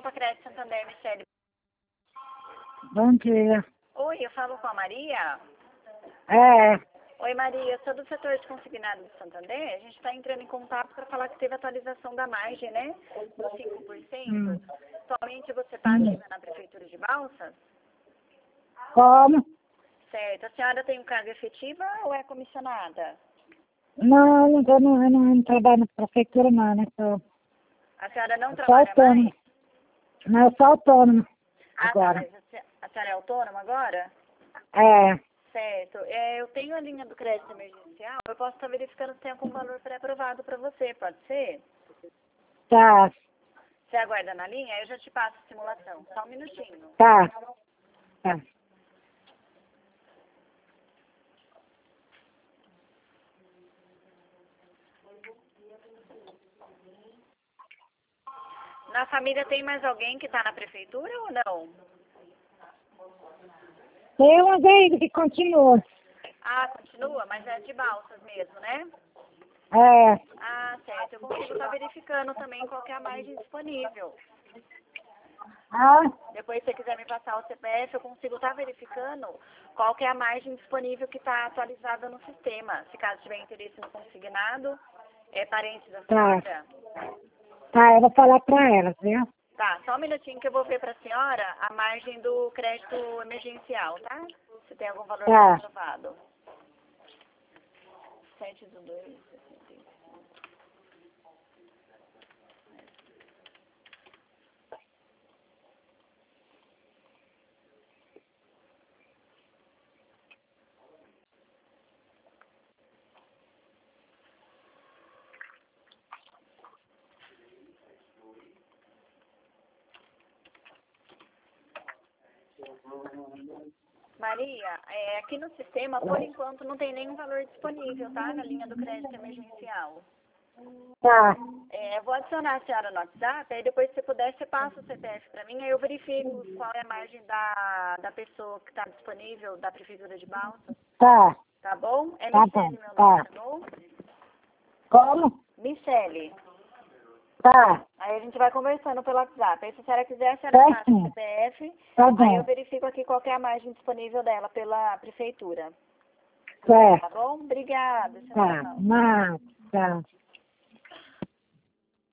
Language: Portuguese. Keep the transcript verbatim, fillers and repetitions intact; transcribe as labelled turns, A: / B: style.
A: Copa Crédito Santander, Michele.
B: Bom dia.
A: Oi, eu falo com a Maria.
B: É,
A: Oi, Maria, eu sou do setor de consignado de Santander. A gente está entrando em contato para falar que teve atualização da margem, né? Do cinco por cento.
B: hum,
A: Atualmente você está
B: hum.
A: ativa na Prefeitura de Balsas?
B: Como?
A: Certo. A senhora tem um cargo efetiva ou é comissionada?
B: Não, eu não, eu não trabalho na prefeitura não, né? Sou,
A: A senhora não
B: eu sou
A: trabalha
B: autônoma.
A: mais?
B: Não, eu sou autônoma
A: Ah, tá,
B: agora.
A: mas a se- a senhora é autônoma agora?
B: É,
A: Certo. É, eu tenho a linha do crédito emergencial. Eu posso estar verificando se tem algum valor pré-aprovado para você, pode ser?
B: tá,
A: Você aguarda na linha? Eu já te passo a simulação. Só um minutinho.
B: tá, tá.
A: Na família tem mais alguém que está na prefeitura ou não?
B: Tem uma vez que continua.
A: Ah, continua, mas é de Balsas mesmo, né?
B: É,
A: Ah, certo. Eu consigo estar verificando também qual que é a margem disponível.
B: ah,
A: Depois, se você quiser me passar o C P F, eu consigo estar verificando qual que é a margem disponível que está atualizada no sistema. Se caso tiver interesse no consignado, é parente da
B: tá,
A: senhora.
B: tá, eu vou falar pra elas, viu?
A: Tá, só um minutinho que eu vou ver para a senhora a margem do crédito emergencial, tá? Se tem algum valor
B: Tá.
A: aprovado. sete do dois, sessenta e cinco. Maria, é, aqui no sistema, por enquanto, não tem nenhum valor disponível, tá? Na linha do crédito emergencial.
B: Tá,
A: É, eu vou adicionar a senhora no WhatsApp, aí depois, se puder, você passa o C P F para mim, aí eu verifico qual é a margem da, da pessoa que está disponível da Prefeitura de Balsas,
B: tá,
A: tá bom? É
B: tá
A: Michele
B: bom,
A: meu nome,
B: tá.
A: tá bom?
B: Como?
A: Michele.
B: Tá,
A: Aí a gente vai conversando pelo WhatsApp. Aí se a senhora quiser, a senhora passa o
B: certinho.
A: C P F,
B: Tá
A: aí eu
B: bom,
A: verifico aqui qual que é a margem disponível dela pela Prefeitura. Tá
B: certo,
A: bom? Obrigada.
B: tá,
A: Tchau.
B: mas, tá.